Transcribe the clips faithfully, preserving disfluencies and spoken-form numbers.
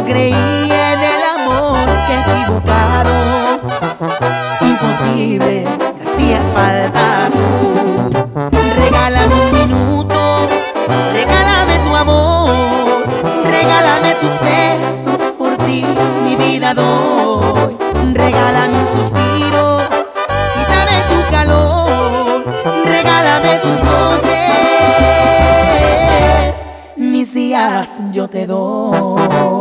No creí en el amor, que equivocado, imposible, me hacías falta tú. Regálame un minuto, regálame tu amor, regálame tus besos, por ti mi vida doy. Regálame un suspiro, quítame tu calor, regálame tus noches, mis días yo te doy.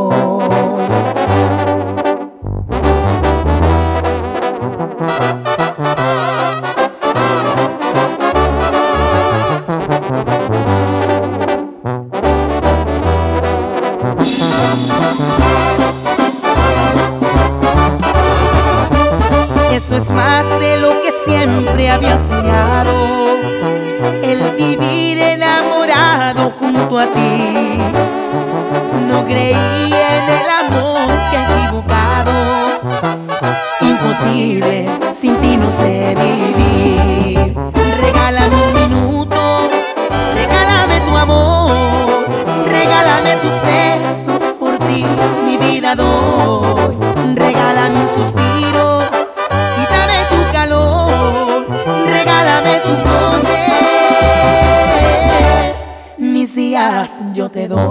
Esto es más de lo que siempre había soñado, el vivir enamorado junto a ti. No creí en el amor, que equivocado, imposible, sin ti no sé vivir. Regálame un minuto, regálame tu amor, regálame tus besos, por ti mi vida doy. Regálame un suspiro, quítame tu calor, regálame tus noches, mis días yo te doy.